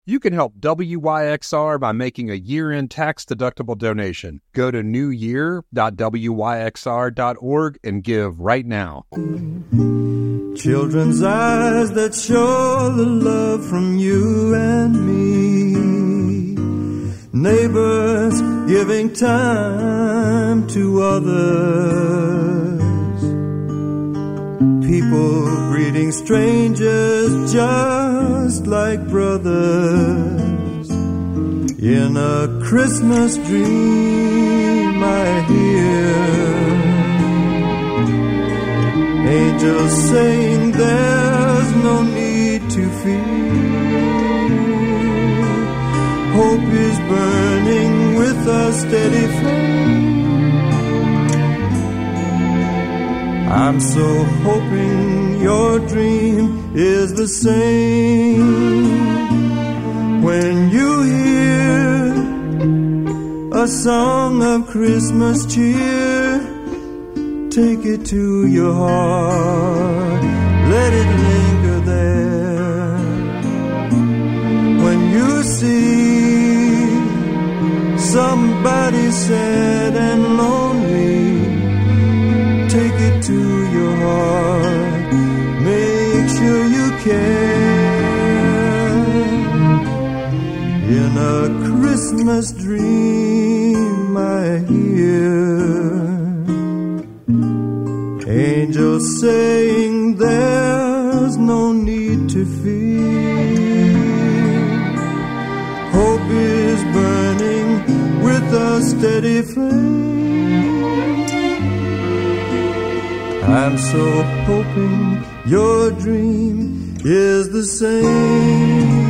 You can help WYXR by making a year-end tax-deductible donation. Go to newyear.wyxr.org and give right now. Children's eyes that show the love from you and me. Neighbors giving time to others. People greeting strangers just like brothers. In a Christmas dream I hear angels saying there's no need to fear. Hope is burning with a steady flame. I'm so hoping your dream is the same. When you hear a song of Christmas cheer, take it to your heart, let it linger there. When you see somebody sad and lonely, take it to your heart, make sure you care. In a Christmas dream I hear angels saying there's no need to fear. Hope is burning with a steady flame. I'm so hoping your dream is the same.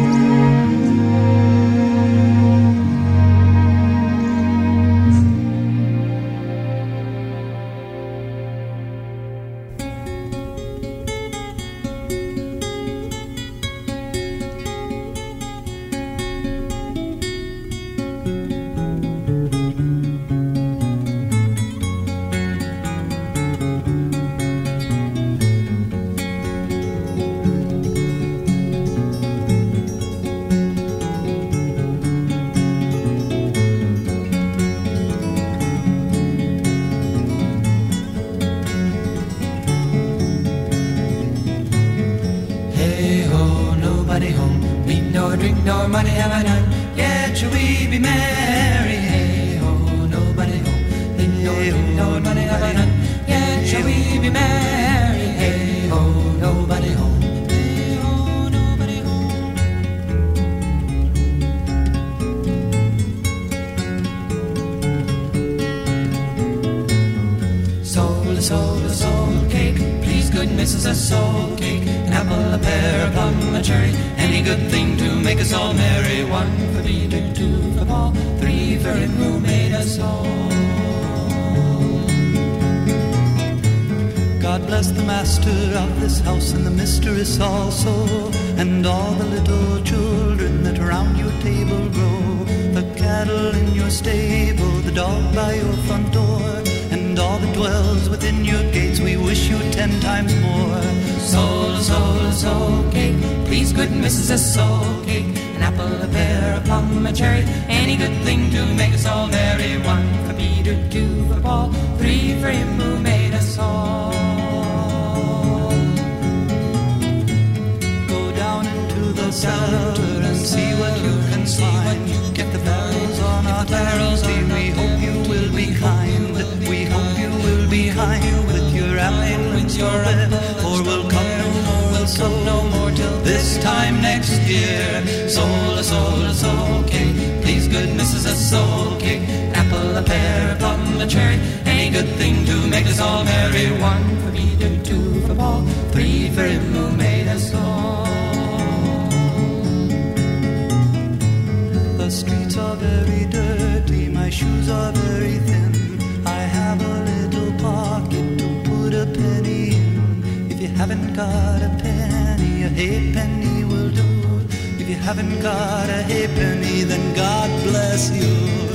Haven't got a halfpenny, then God bless you.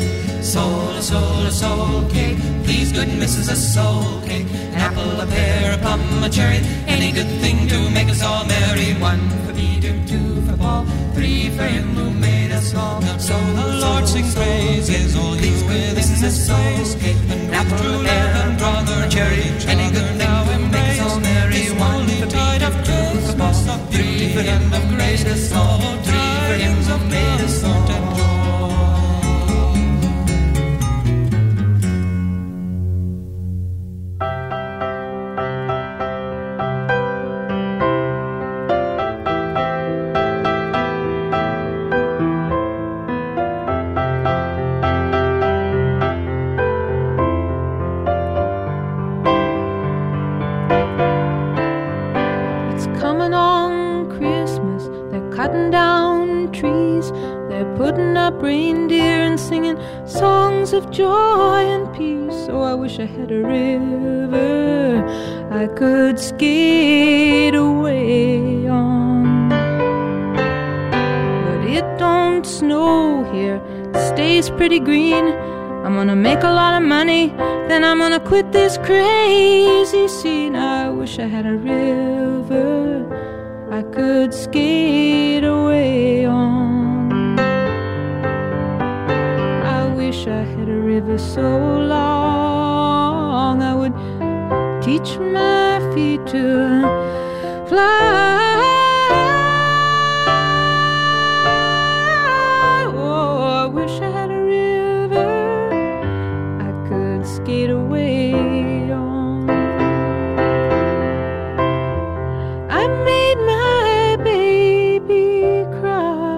Soul cake, please good missus, a soul cake. An apple, a pear, a plum, a cherry, any good thing to make us all merry. 1 for Peter, 2 for Paul, 3 for him who They're putting up reindeer and singing songs of joy and peace. Oh, I wish I had a river I could skate away on. But it don't snow here, it stays pretty green. I'm gonna make a lot of money, then I'm gonna quit this crazy scene. I wish I had a river I could skate away on. I wish I had a river so long I would teach my feet to fly. Oh, I wish I had a river I could skate away on. I made my baby cry.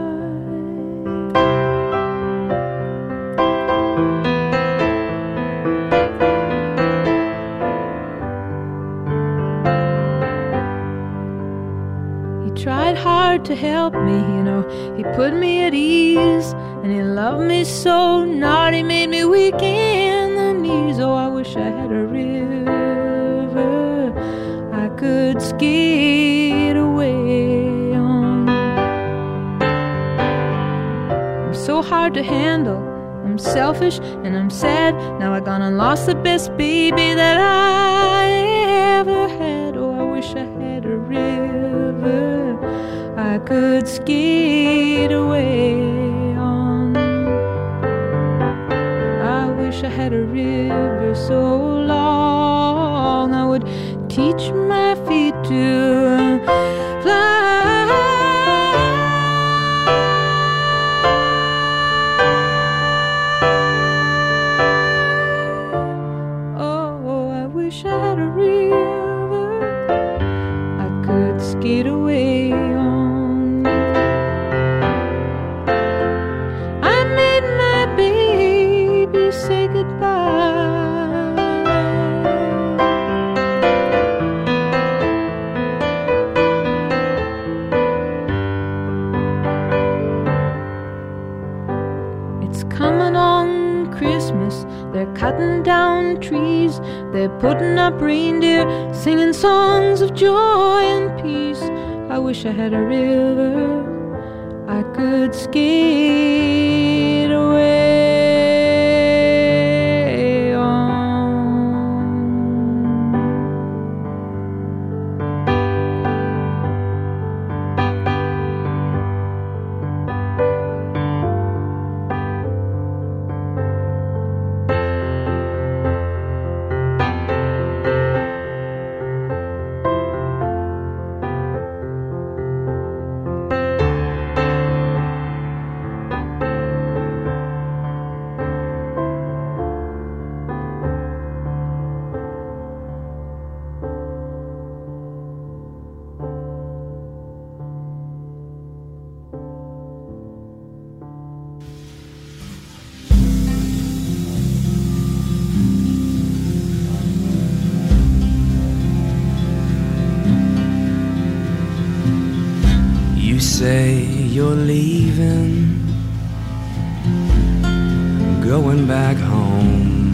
He tried hard to help me, you know. He put me at ease, and he loved me so. Not he made me weak in the knees. Oh, I wish I had a river I could skate away on. I'm so hard to handle, I'm selfish and I'm sad. Now I gone and lost the best baby that I ever had. Oh, I wish I had a river I could skate away on. I wish I had a river so long I would teach my feet to fly. Oh, I wish I had a river I could skate away on. I made my baby say goodbye. It's coming on Christmas, they're cutting down trees, they're putting up reindeer, singing songs of joy and peace. I wish I had a river I could skate away on. You say you're leaving, going back home.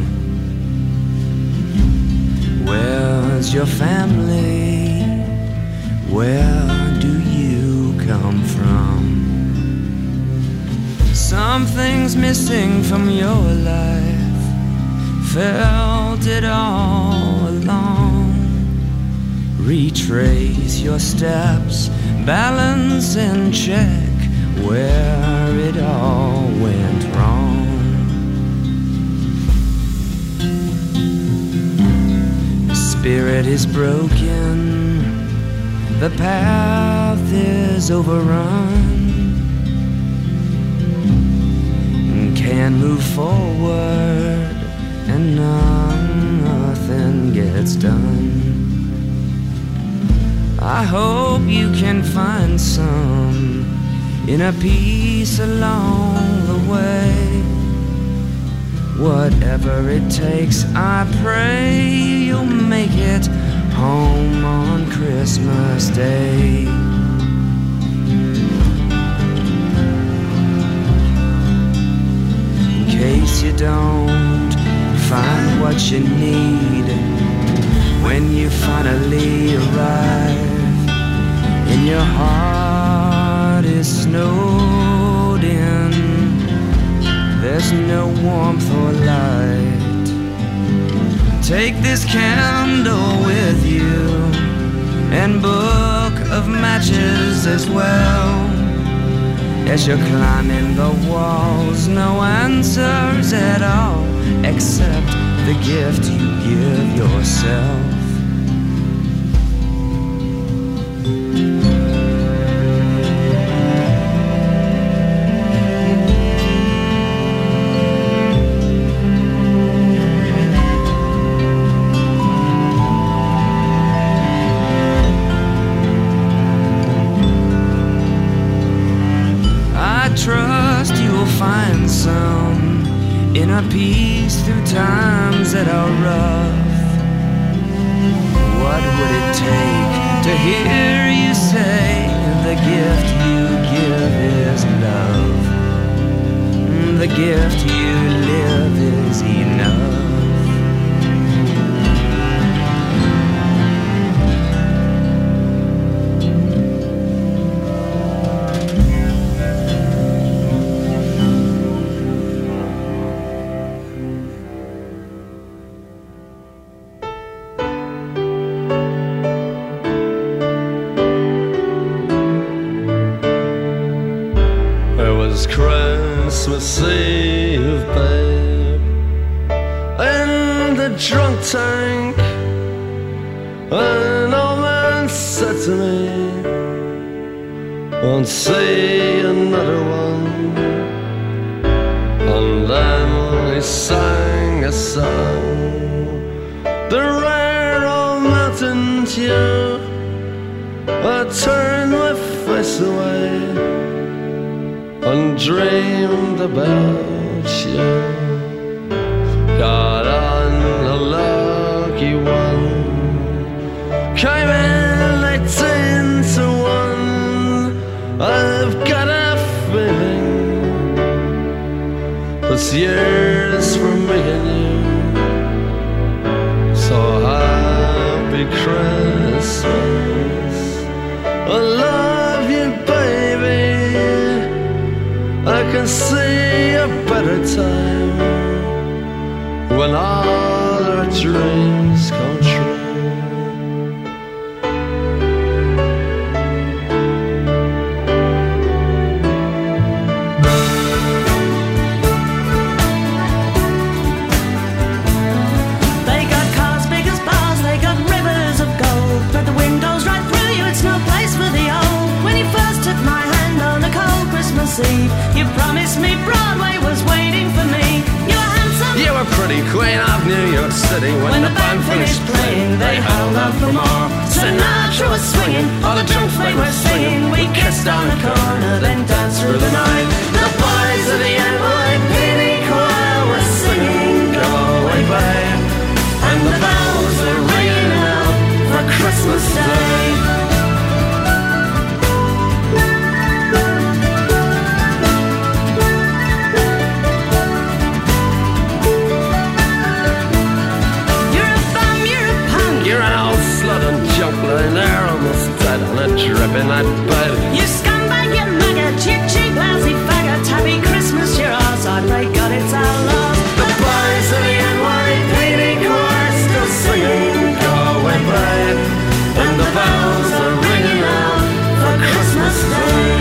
Where's your family? Where do you come from? Something's missing from your life. Felt it all along. Retrace your steps, balance in check where it all went wrong. The spirit is broken, the path is overrun. Can't move forward and nothing gets done. I hope you can find some inner peace along the way. Whatever it takes, I pray you'll make it home on Christmas Day. don't find what you need. When you finally arrive and your heart is snowed in, there's no warmth or light. Take this candle with you and book of matches as well. As you're climbing the walls, no answers at all, except the gift you give yourself. Trust you'll find some inner peace through times that are rough. What would it take to hear you say the gift you give is love? The gift you live is enough. Christmas Eve, babe, in the drunk tank, an old man said to me, won't see another one. And then he sang a song, the rare old mountain tune. I turned my face away and dreamed about you. Got on a lucky one, came in 18 to 1. I've got a feeling this year's for me and you. So happy Christmas, I love you, baby. I can see a better time when all our dreams come true. They got cars big as bars, they got rivers of gold, but the windows right through you, it's no place for the old. When you first took my hand on a cold Christmas Eve, you promised me Broadway was waiting for me. You were handsome, You were pretty queen of New York City. When the band finished playing, they held out for more. Sinatra was swinging, all the drunks they were singing. We kissed on the corner, then danced through the night. The boys of the NYPD choir were singing Go Away Babe, and the bells were ringing out for Christmas Day. Lying there almost dead on a drip in that bed. You scumbag, you maggot, you cheap, lousy faggot. Happy Christmas, you're ours, I pray God it's our loss. The boys of the NYPD choir still singing Go Away Babe, and the bells are ringing out for Christmas Day.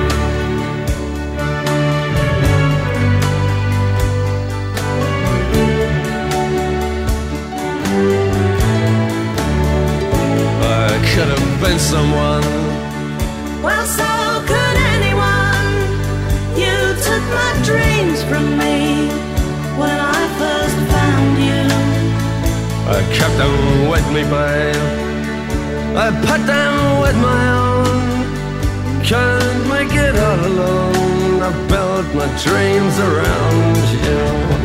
Could have been someone. Well, so could anyone. You took my dreams from me when I first found you. I kept them with me, babe. I put them with my own. Can't make it all alone. I built my dreams around you.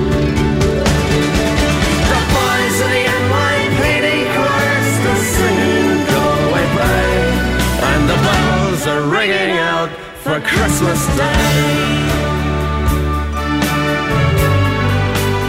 The boys of the NYPD choir still singing Go Away Babe, and the bells are ringing out for Christmas Day.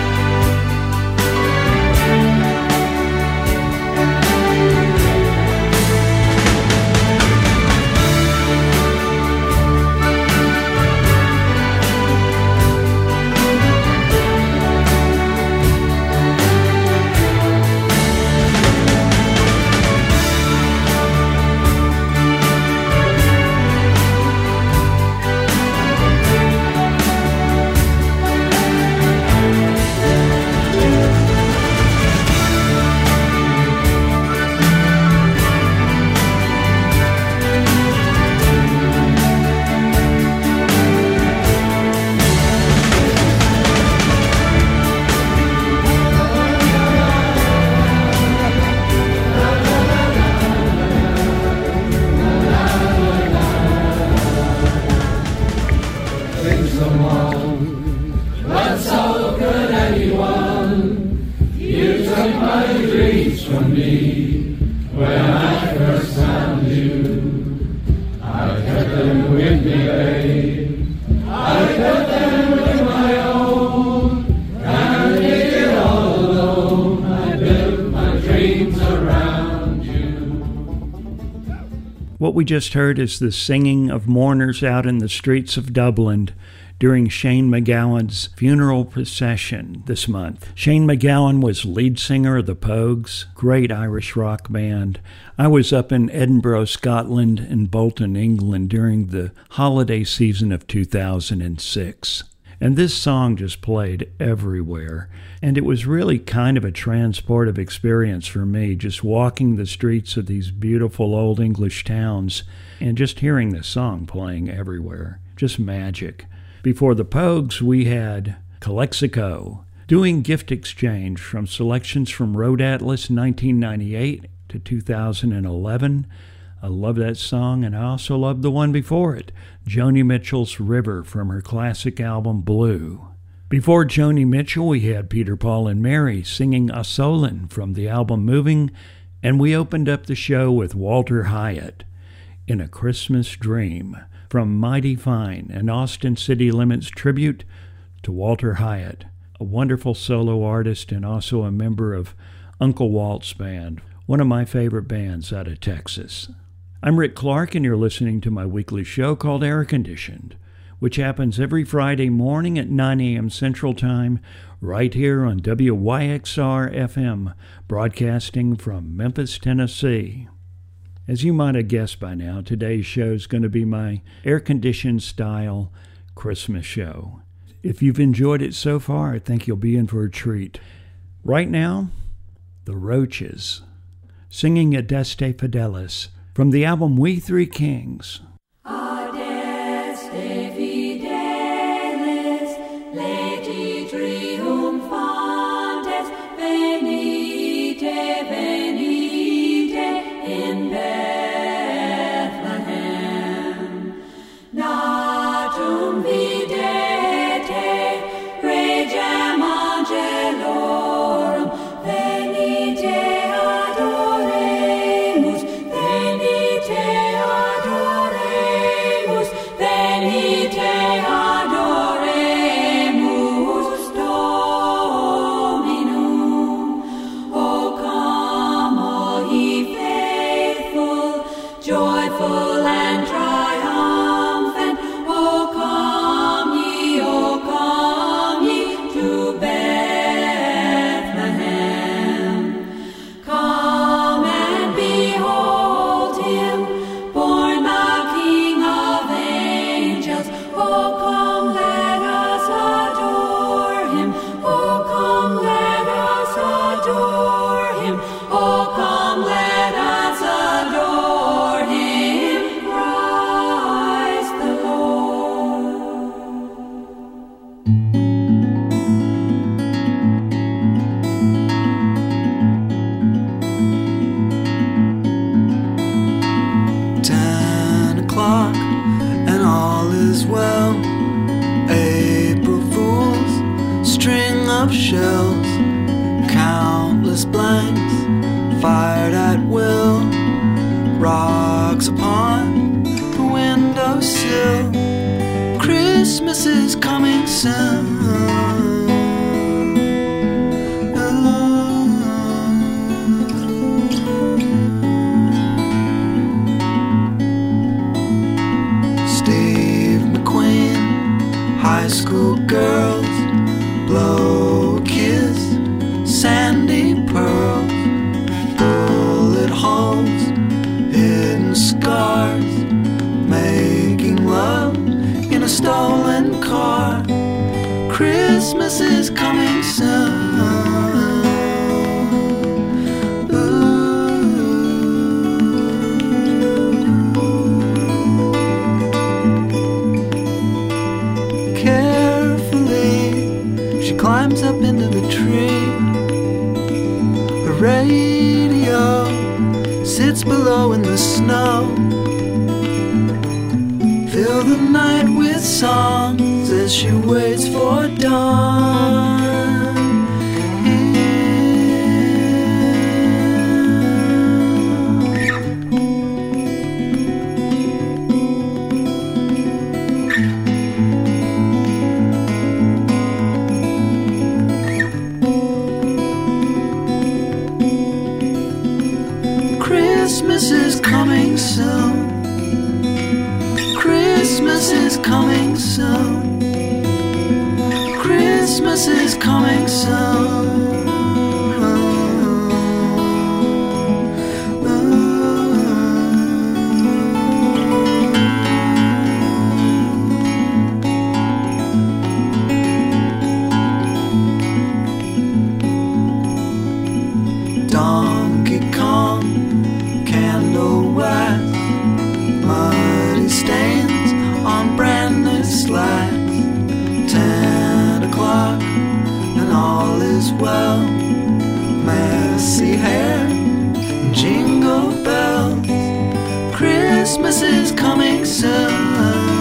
What we just heard is the singing of mourners out in the streets of Dublin during Shane MacGowan's funeral procession this month. Shane MacGowan was lead singer of the Pogues, great Irish rock band. I was up in Edinburgh, Scotland, and Bolton, England during the holiday season of 2006. And this song just played everywhere. And it was really kind of a transportive experience for me, just walking the streets of these beautiful old English towns and just hearing this song playing everywhere. Just magic. Before the Pogues, we had Calexico doing Gift Exchange from selections from Road Atlas 1998 to 2011. I love that song, and I also love the one before it, Joni Mitchell's River from her classic album Blue. Before Joni Mitchell, we had Peter, Paul, and Mary singing A Solin from the album Moving, and we opened up the show with Walter Hyatt in A Christmas Dream from Mighty Fine, an Austin City Limits tribute to Walter Hyatt, a wonderful solo artist and also a member of Uncle Walt's band, one of my favorite bands out of Texas. I'm Rick Clark, and you're listening to my weekly show called Air Conditioned, which happens every Friday morning at 9 a.m. Central Time, right here on WYXR-FM, broadcasting from Memphis, Tennessee. As you might have guessed by now, today's show is going to be my air-conditioned style Christmas show. If you've enjoyed it so far, I think you'll be in for a treat. Right now, The Roaches, singing Adeste Fidelis from the album We Three Kings. Adeste fidelis, leti triumphantes, venite, venite in Bethlehem. Natum videte, regem angelorum, venite adoremus, venite adoremus, venite adoremus Dominum. O come, all ye faithful, joyful and triumphant. O come ye to Bethlehem. Come and behold him, born the King of angels. Oh, come, let us adore him. Oh, come, let us adore him. Oh, come, let us adore him, Christ the Lord. $10 and all is well. April Fools, string of shells, countless blanks fired at will, rocks upon the windowsill. Christmas is coming soon. Steve McQueen, high school girls, blow a kiss, sandy pearls, bullet holes, hidden scars, making love in a stolen car. Christmas is coming soon. Carefully, she climbs up into the tree. Her radio sits below in the snow. Fill the night with songs as she waits for dawn. Christmas is coming soon. Christmas is coming soon. Christmas is coming soon. Donkey Kong, candle wax, muddy stains on brand new slacks. 10 o'clock and all is well. Messy hair, jingle bells. Christmas is coming soon.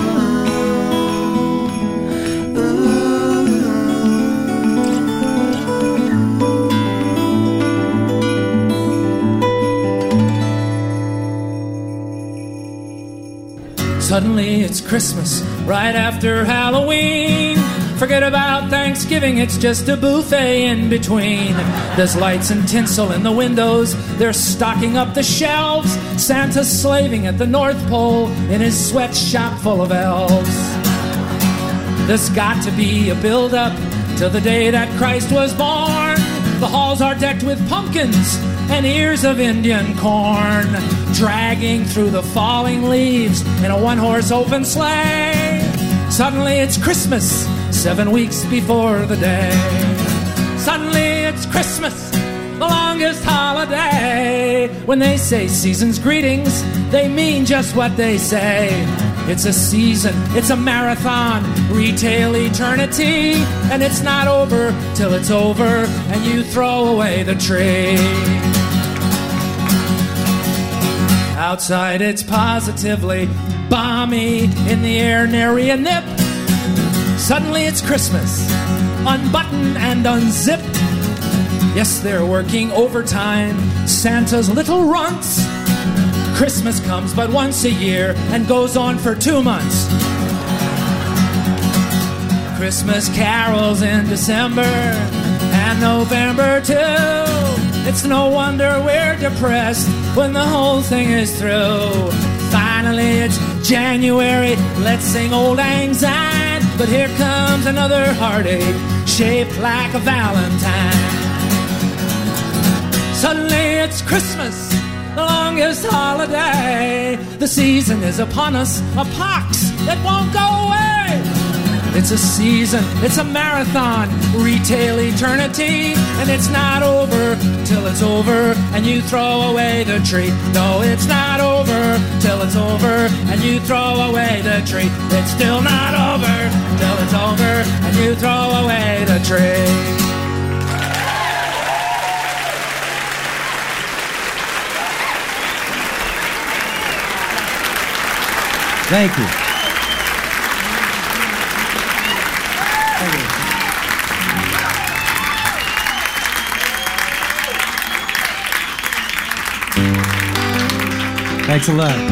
Suddenly it's Christmas, right after Halloween. Forget about Thanksgiving, it's just a buffet in between. There's lights and tinsel in the windows, they're stocking up the shelves. Santa's slaving at the North Pole in his sweatshop full of elves. There's got to be a build-up to the day that Christ was born. The halls are decked with pumpkins and ears of Indian corn, dragging through the falling leaves in a one-horse open sleigh. Suddenly it's Christmas, 7 weeks before the day. Suddenly it's Christmas, the longest holiday. When they say season's greetings, they mean just what they say. It's a season, it's a marathon, retail eternity, and it's not over till it's over and you throw away the tree. Outside it's positively balmy, in the air nary a nip. Suddenly it's Christmas, unbutton and unzip. Yes, they're working overtime, Santa's little runts. Christmas comes but once a year and goes on for 2 months. Christmas carols in December and November too. It's no wonder we're depressed when the whole thing is through. Finally it's January, let's sing Old Lang Syne. But here comes another heartache, shaped like a valentine. Suddenly it's Christmas, the longest holiday. The season is upon us, a pox that won't go away. It's a season, it's a marathon, retail eternity, and it's not over till it's over and you throw away the tree. No, it's not over till it's over and you throw away the tree. It's still not over till it's over and you throw away the tree. Thank you. Thanks a lot.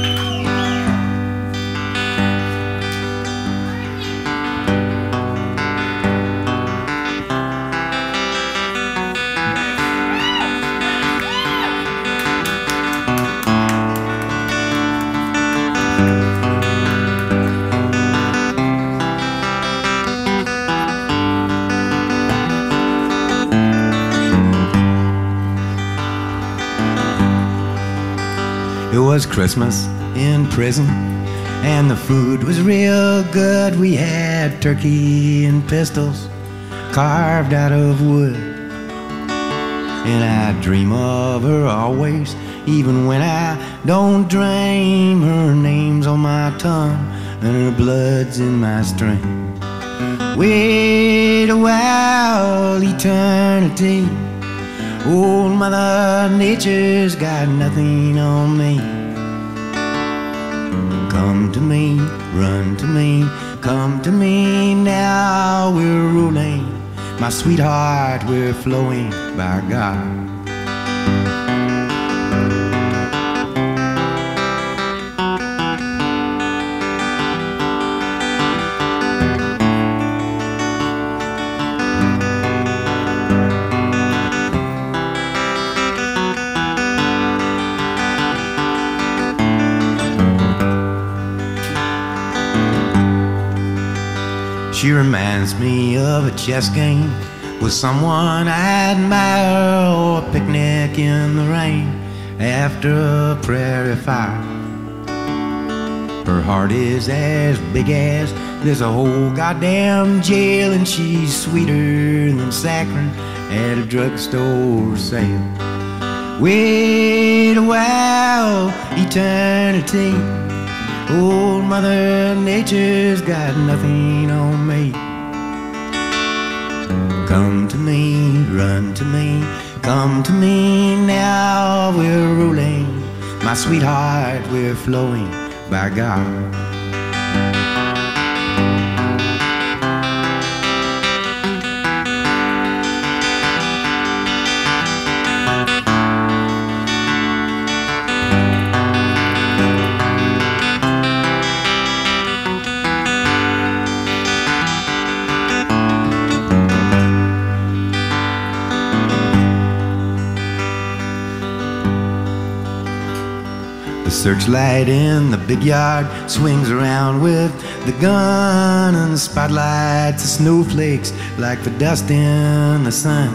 It was Christmas in prison, and the food was real good. We had turkey and pistols carved out of wood. And I dream of her always, even when I don't dream. Her name's on my tongue and her blood's in my stream. Wait a while, eternity. Old Mother Nature's got nothing on me. Come to me, run to me, Come to me now, we're ruling. My sweetheart, we're flowing, by God. She reminds me of a chess game with someone I admire, or a picnic in the rain after a prairie fire. Her heart is as big as there's a whole goddamn jail, and she's sweeter than saccharin at a drugstore sale. Wait a while, eternity. Old Mother Nature's got nothing on me. Come to me, run to me, come to me now, we're ruling. My sweetheart, we're flowing, by God. Searchlight in the big yard swings around with the gun, and the spotlights the snowflakes like the dust in the sun.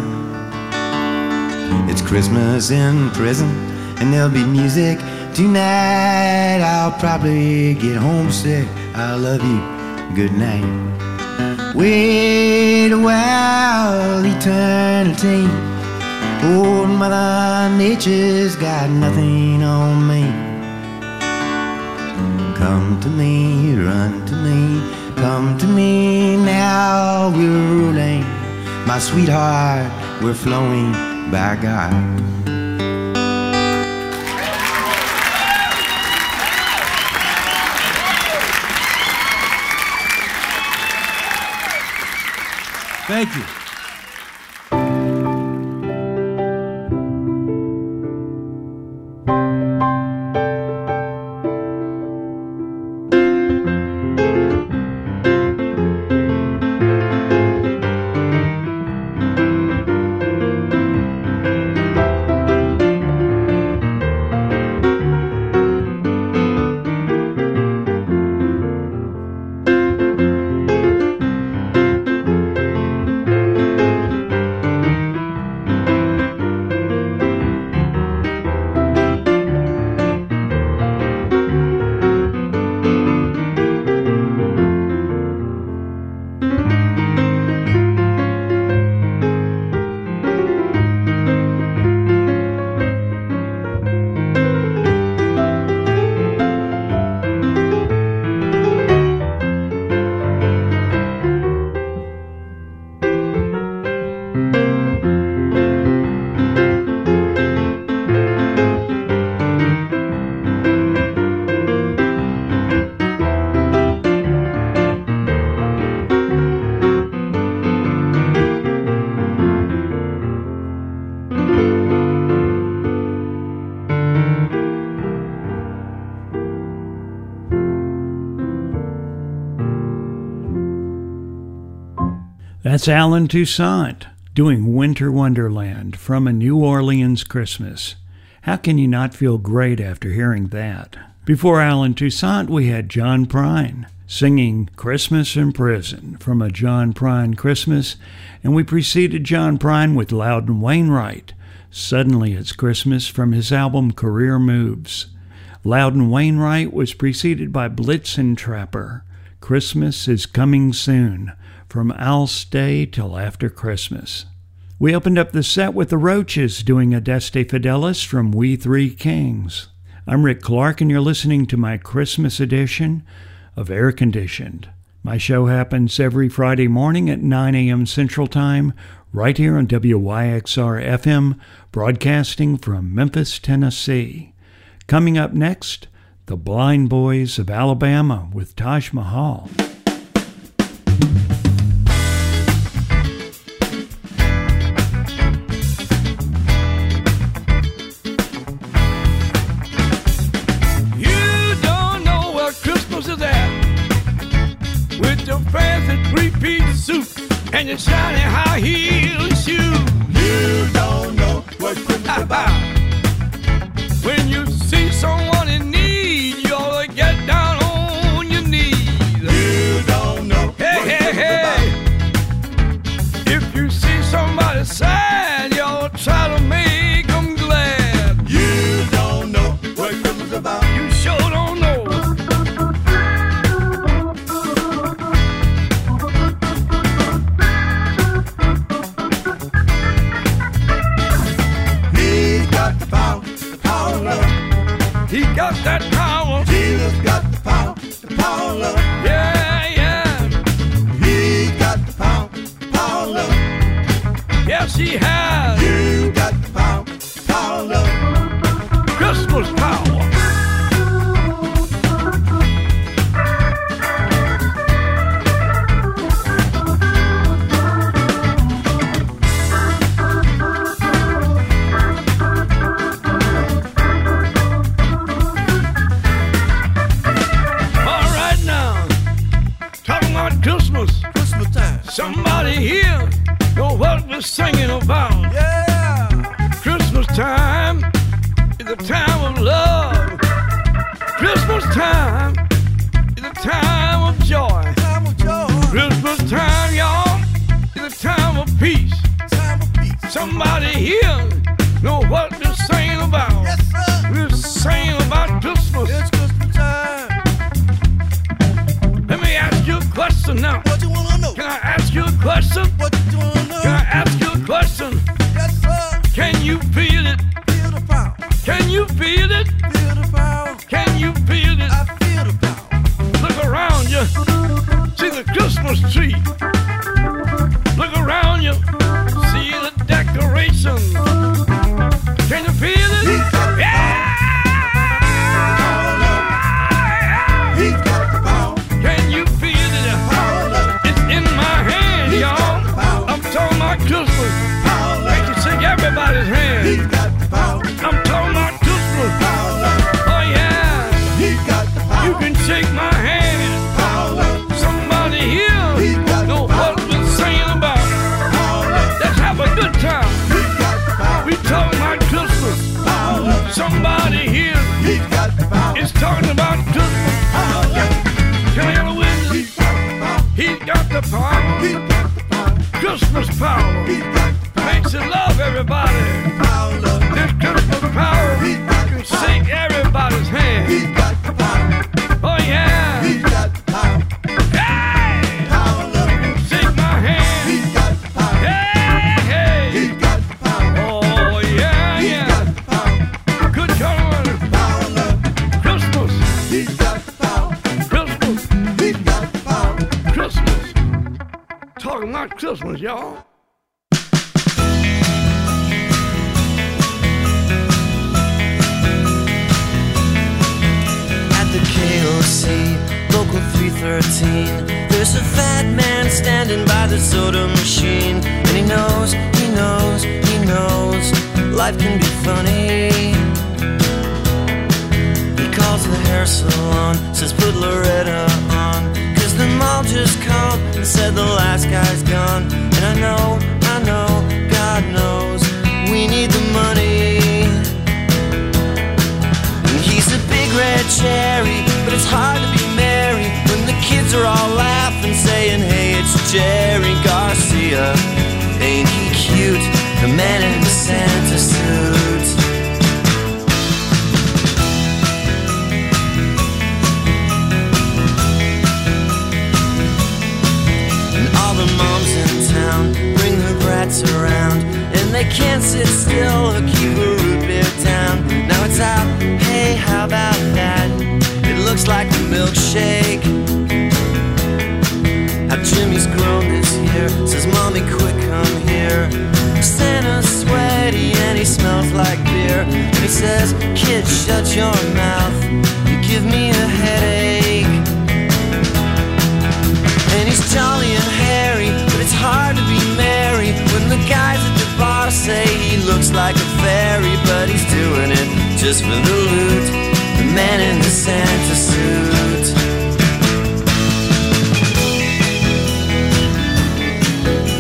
It's Christmas in prison, and there'll be music tonight. I'll probably get homesick. I love you, good night. Wait a while, eternity. Old Mother Nature's got nothing on me. Come to me, run to me, come to me now, we're ruling. My sweetheart, we're flowing, by God. Thank you. That's Alan Toussaint doing Winter Wonderland from A New Orleans Christmas. How can you not feel great after hearing that? Before Alan Toussaint, we had John Prine singing Christmas in Prison from A John Prine Christmas, and we preceded John Prine with Loudon Wainwright, Suddenly It's Christmas from his album Career Moves. Loudon Wainwright was preceded by Blitzen Trapper, Christmas is Coming Soon, from I'll Stay Till After Christmas. We opened up the set with the Roaches doing Adeste Fidelis from We Three Kings. I'm Rick Clark, and you're listening to my Christmas edition of Air Conditioned. My show happens every Friday morning at 9 a.m. Central Time, right here on WYXR-FM, broadcasting from Memphis, Tennessee. Coming up next, the Blind Boys of Alabama with Taj Mahal. and your shiny high heel shoes. You don't know what Christmas is about. When you see someone in need, you ought to get down on your knees. You don't know Hey, what hey, Christmas is hey. If you see somebody sad, you ought to try to make them glad. about. You don't know what Christmas is about. You sure don't know. He's got the power of love. He got that power. Jesus got the power of love. Yeah, yeah. He's got the power of love. Yes, he has. You got the power of love. Christmas power. All right now, talking about Christmas. Christmas time. Somebody here know what we're singing about. Yeah. Christmas time is a time of love. Christmas time is a time of joy. Time of joy. Christmas time, y'all, is a time of peace. Time of peace. Somebody here know what we're singing about. Yes, sir. We're singing about Christmas. It's Christmas time. Let me ask you a question now. What you wanna know? Can I ask you a question? What you wanna know? Can I ask you a question? Yes, sir. Can you feel it? Feel the power. Can you feel it? Feel the power. Can you feel it? I feel the power. Look around you. See the Christmas tree. Look around you. See the decorations. Can you feel it? Yeah! He's got the power. Can you feel it? Power of love. It's in my hand, y'all. I'm talking about Christmas. Power of Make love. you shake everybody's hand. He's got the power. I'm talking about Christmas. Power of love. Oh yeah. He's got the power. You can shake my hand. Power of love. Somebody here know what we're singing about. Power of love. Let's have a good time. He's got the power. We talking about Christmas. Power of love. Somebody here He's got the power. is talking about Christmas. Power of love. Can I get a witness? He's got the power. He's got the power. He's got the power. Christmas power. He's got the power. Makes you love everybody. Power of love. This Christmas power can shake everybody's hand. He's got the power. Oh yeah. He's got the power. Hey! Power of love. Shake my hand. He's got the power. Hey, hey. He's got the power. Oh yeah, He's yeah. got the power. Good gentlemen. Power of love. Christmas. He's got the power. Christmas. He's got the power. Christmas. Talking about Christmas, y'all. At the KOC, local 313, there's a fat man standing by the soda machine. And he knows, life can be funny. He calls the hair salon, says put Loretta on, 'cause the mall just called and said the last guy's gone. And I know, God knows, we need the money. He's a big red cherry, but it's hard to be merry when the kids are all laughing, saying, hey, it's Jerry Garcia. Ain't he cute, the man in the Santa suit? And all the moms in town bring their brats around, and they can't sit still or keep a root beer down. Now it's out, hey, how about that? It looks like a milkshake. How Jimmy's grown this year, says mommy quick come here. Santa's sweaty and he smells like beer. And he says, kid, shut your mouth, you give me a headache. And he's jolly and hairy, but it's hard to be merry when the guys at the bar say he looks like a fairy. But he's doing it just for the loot, the man in the Santa suit.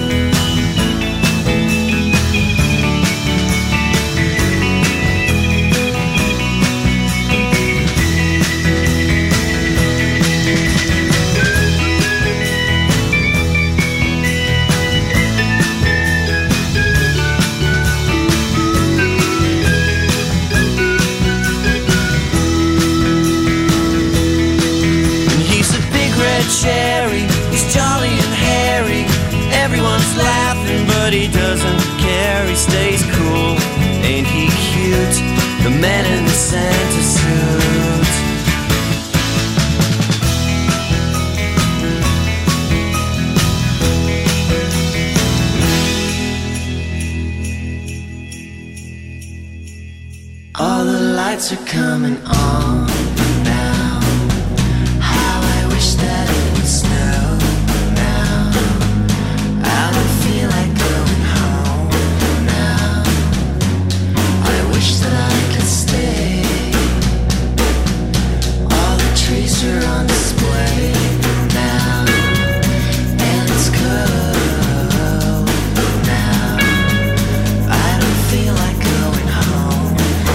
but he doesn't care, he stays cool. Ain't he cute, the man in the Santa suit? All the lights are coming on now. How I wish that it would snow now. I don't feel like going home now. I wish that I could stay. All the trees are on display now, and it's cold now. I don't feel like going home.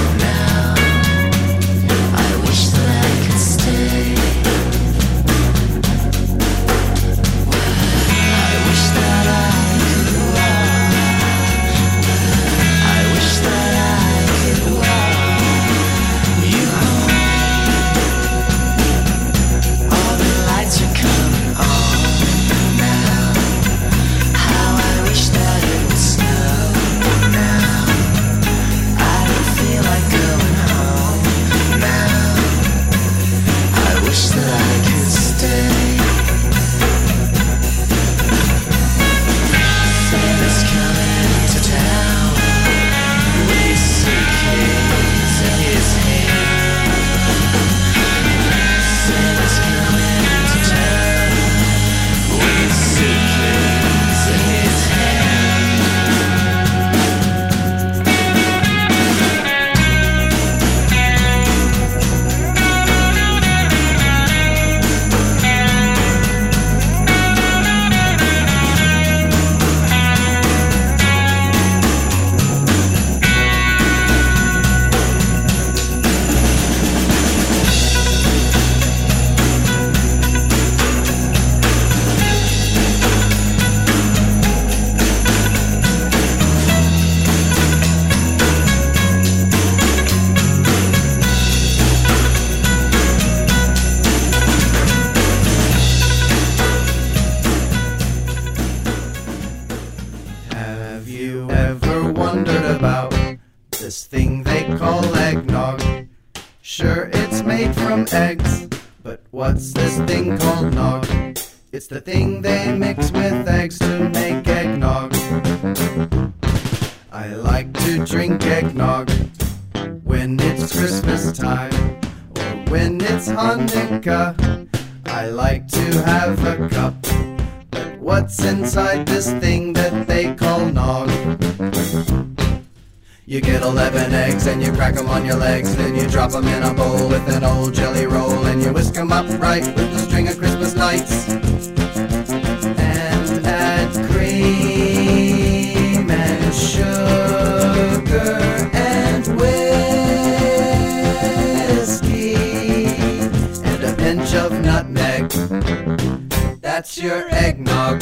It's the thing they mix with eggs to make eggnog. I like to drink eggnog when it's Christmas time or when it's Hanukkah. I like to have a cup, but what's inside this thing that they call nog? You get 11 eggs and you crack them on your legs, then you drop them in a bowl with an old jelly roll, and you whisk them up right with a string of Christmas lights, and add cream and sugar and whiskey and a pinch of nutmeg. That's your eggnog.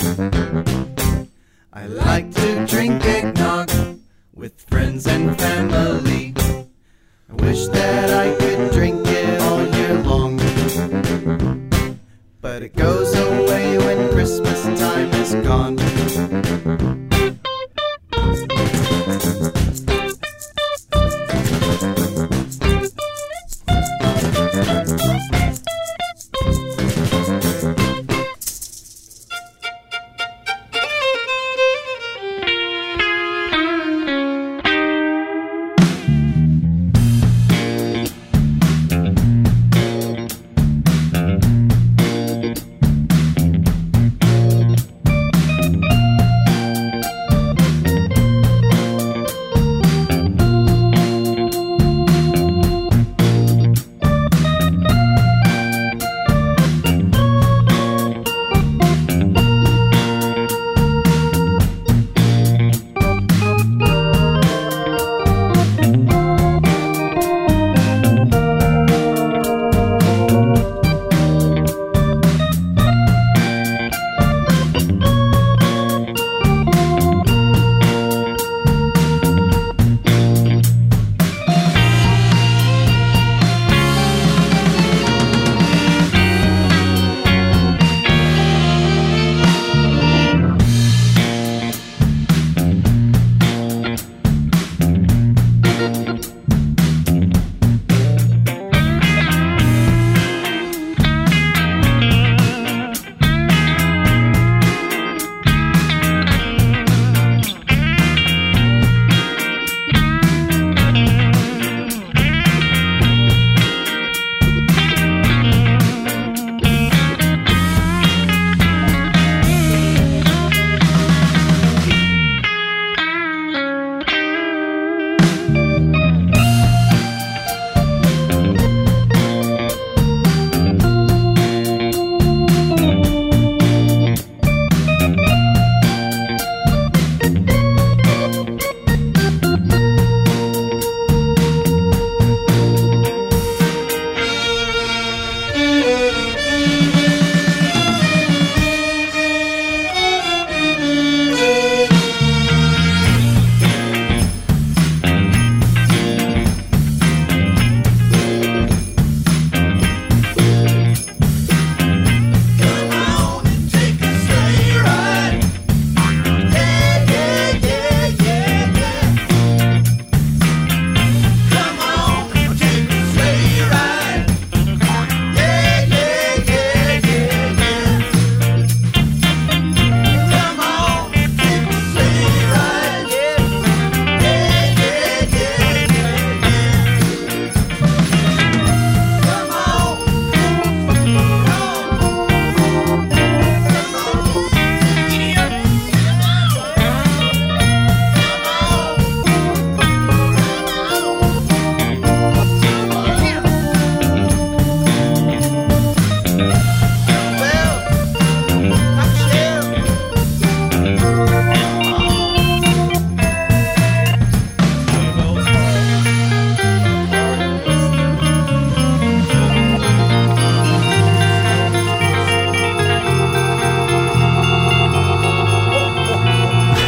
I like to drink eggnog with friends and family. I wish that I could drink it all year long, but it goes away when Christmas time is gone.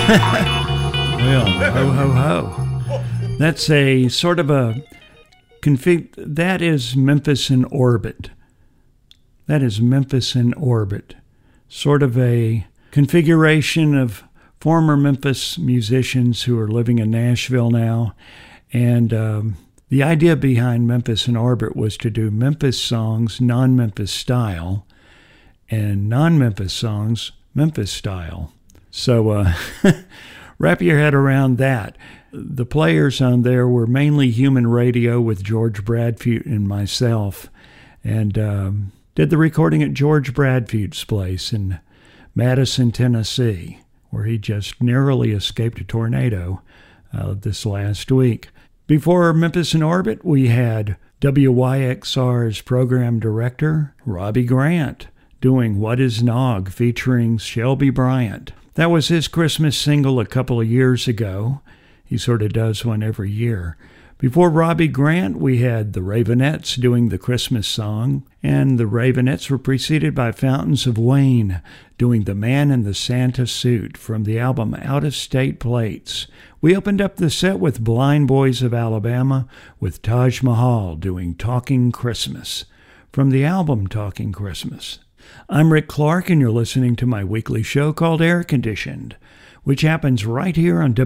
Well, ho, ho, ho. That's a sort of a that is Memphis in orbit. That is Memphis in orbit. Sort of a configuration of former Memphis musicians who are living in Nashville now. And the idea behind Memphis in orbit was to do Memphis songs non-Memphis style and non-Memphis songs Memphis style. So wrap your head around that. The players on there were mainly Human Radio with George Bradfute and myself, and did the recording at George Bradfute's place in Madison, Tennessee, where he just narrowly escaped a tornado this last week. Before Memphis in Orbit, we had WYXR's program director, Robbie Grant, doing What Is Nog, featuring Shelby Bryant. That was his Christmas single a couple of years ago. He sort of does one every year. Before Robbie Grant, we had the Ravenettes doing the Christmas song, and the Ravenettes were preceded by Fountains of Wayne doing The Man in the Santa Suit from the album Out of State Plates. We opened up the set with Blind Boys of Alabama with Taj Mahal doing Talking Christmas from the album Talking Christmas. I'm Rick Clark, and you're listening to my weekly show called Air Conditioned, which happens right here on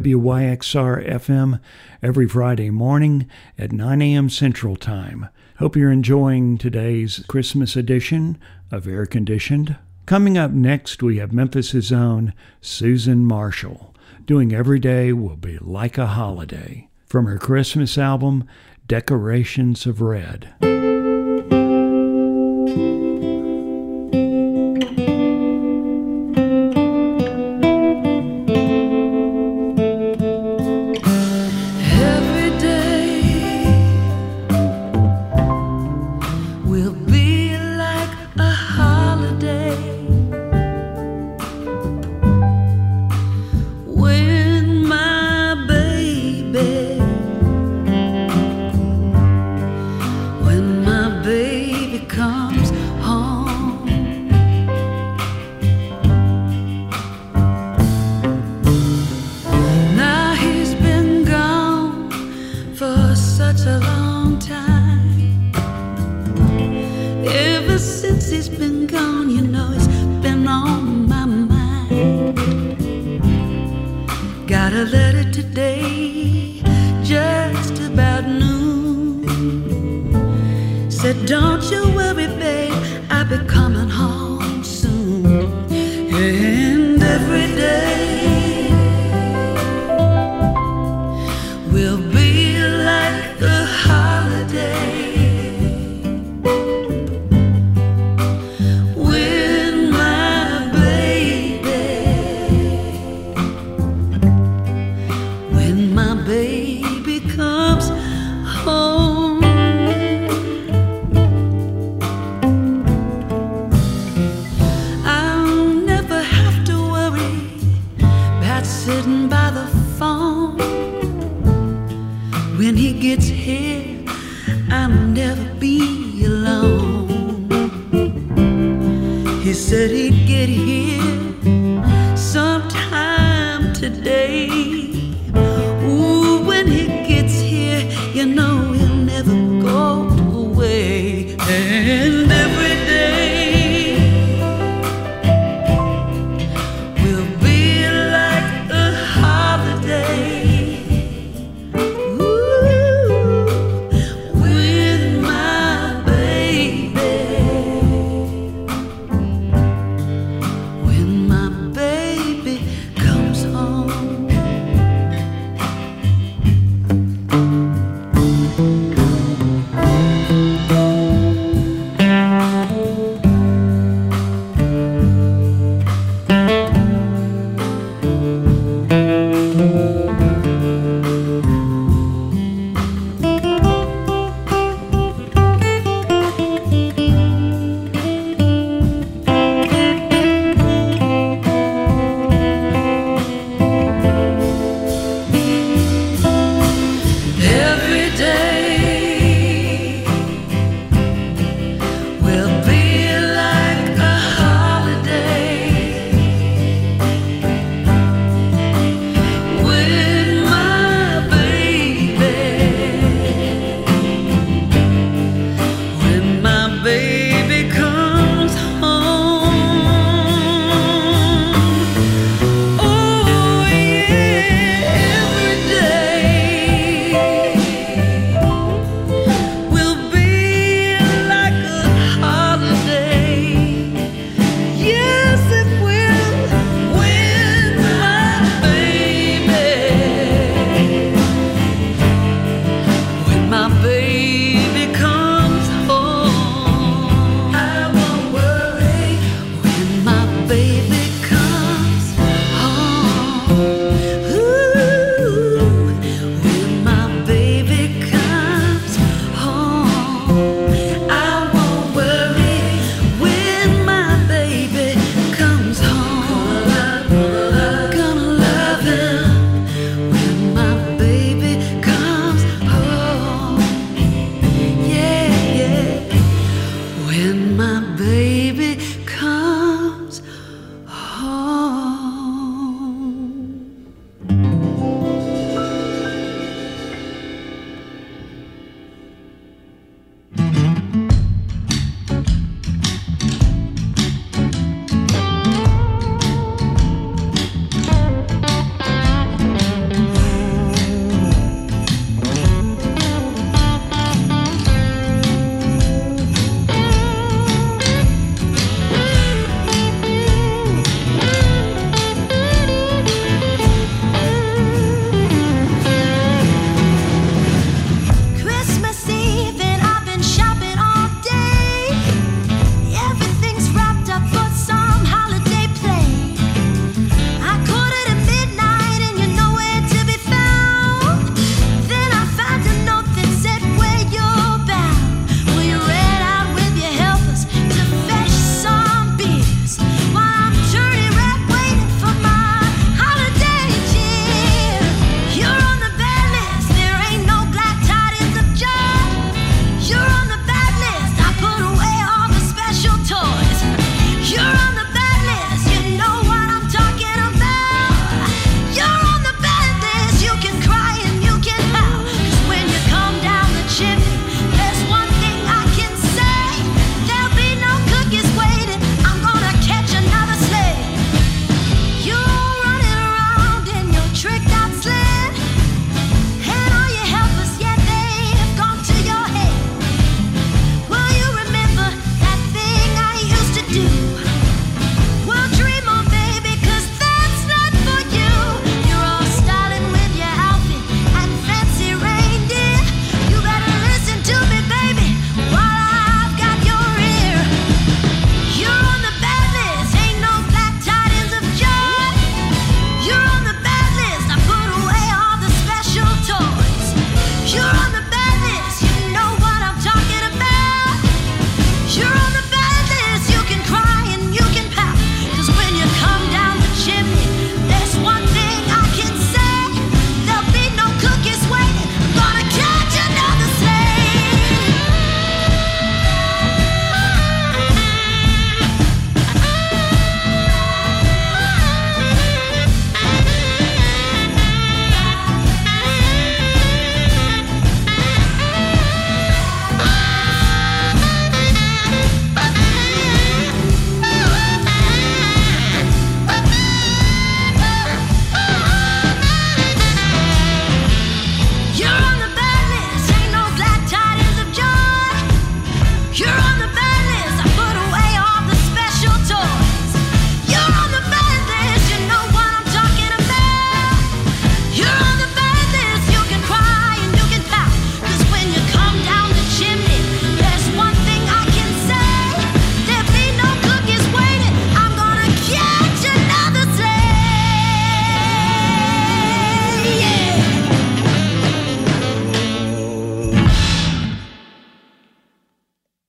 WYXR-FM every Friday morning at 9 a.m. Central Time. Hope you're enjoying today's Christmas edition of Air Conditioned. Coming up next, we have Memphis' own Susan Marshall, doing Every Day Will Be Like a Holiday, from her Christmas album, Decorations of Red. When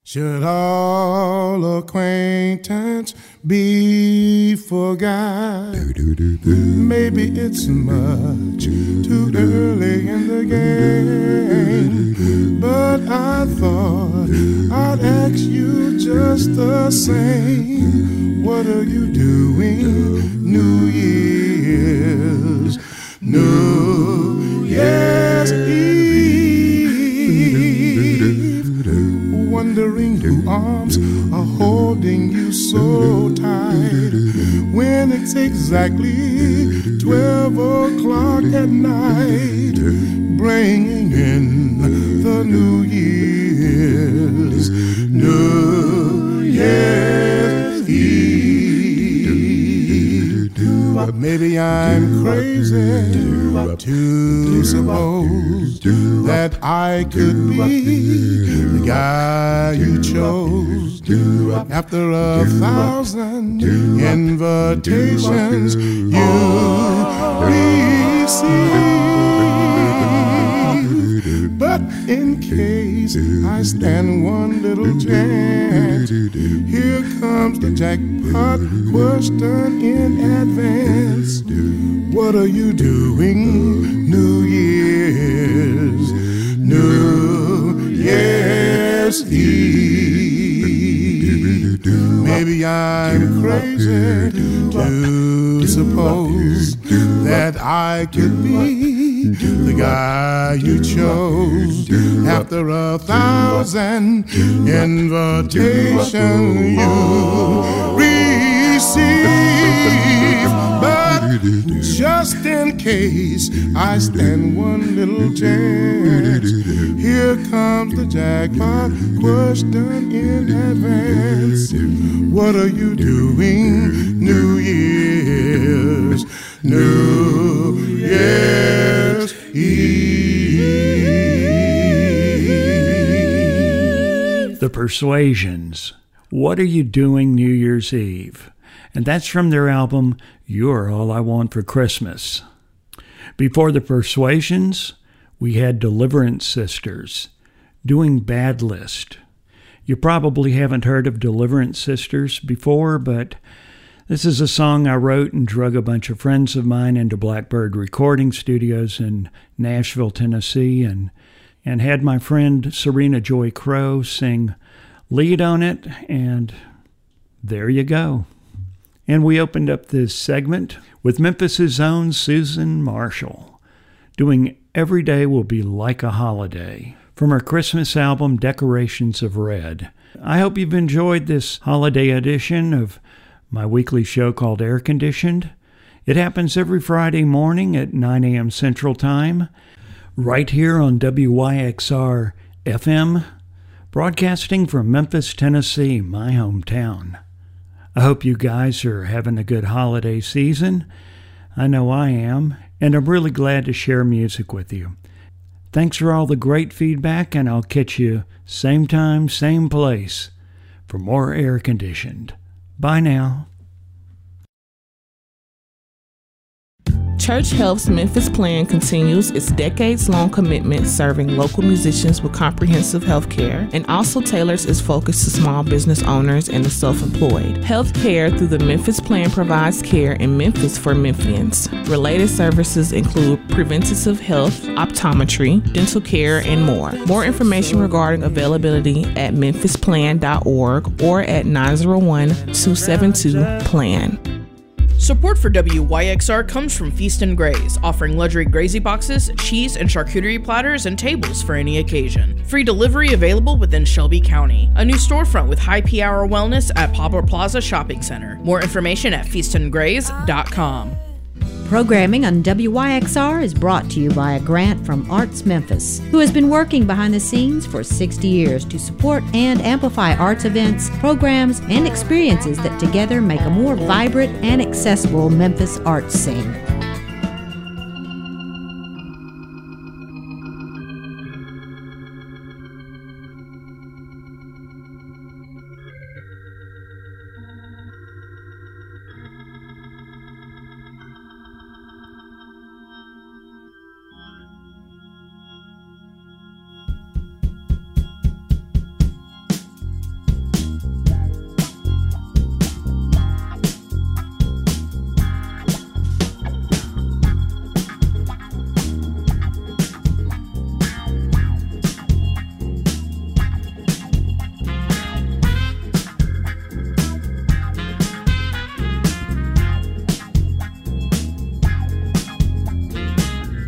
Should all acquaintance be forgot? Maybe it's much too early in the game, but I thought I'd ask you just the same. What are you doing New Year's Eve? Wondering whose arms are holding you so tight when it's exactly 12 o'clock at night, bringing in the New Year's Eve. Maybe I'm crazy to suppose that I could be the guy you chose after 1,000 invitations you received. But in case I stand one little chance, here comes the jackpot question in advance. What are you doing New Year's Eve? Maybe I'm crazy to suppose that I could be the guy you chose after 1,000 invitations you received. But just in case I stand one little chance, here comes the jackpot question in advance. What are you doing New Year's Eve? The Persuasions. What are you doing New Year's Eve? And that's from their album, You're All I Want for Christmas. Before the Persuasions, we had Deliverance Sisters, doing Bad List. You probably haven't heard of Deliverance Sisters before, but this is a song I wrote and drug a bunch of friends of mine into Blackbird Recording Studios in Nashville, Tennessee, and had my friend Serena Joy Crow sing lead on it, and there you go. And we opened up this segment with Memphis's own Susan Marshall, doing Every Day Will Be Like a Holiday, from her Christmas album Decorations of Red. I hope you've enjoyed this holiday edition of my weekly show called Air Conditioned. It happens every Friday morning at 9 a.m. Central Time, right here on WYXR FM, broadcasting from Memphis, Tennessee, my hometown. I hope you guys are having a good holiday season. I know I am, and I'm really glad to share music with you. Thanks for all the great feedback, and I'll catch you same time, same place for more Air Conditioned. Bye now. Church Health's Memphis Plan continues its decades-long commitment serving local musicians with comprehensive health care and also tailors its focus to small business owners and the self-employed. Health care through the Memphis Plan provides care in Memphis for Memphians. Related services include preventative health, optometry, dental care, and more. More information regarding availability at memphisplan.org or at 901-272-PLAN. Support for WYXR comes from Feast and Graze, offering luxury grazy boxes, cheese and charcuterie platters, and tables for any occasion. Free delivery available within Shelby County. A new storefront with High Hour Wellness at Poplar Plaza Shopping Center. More information at feastandgraze.com. Programming on WYXR is brought to you by a grant from Arts Memphis, who has been working behind the scenes for 60 years to support and amplify arts events, programs, and experiences that together make a more vibrant and accessible Memphis arts scene.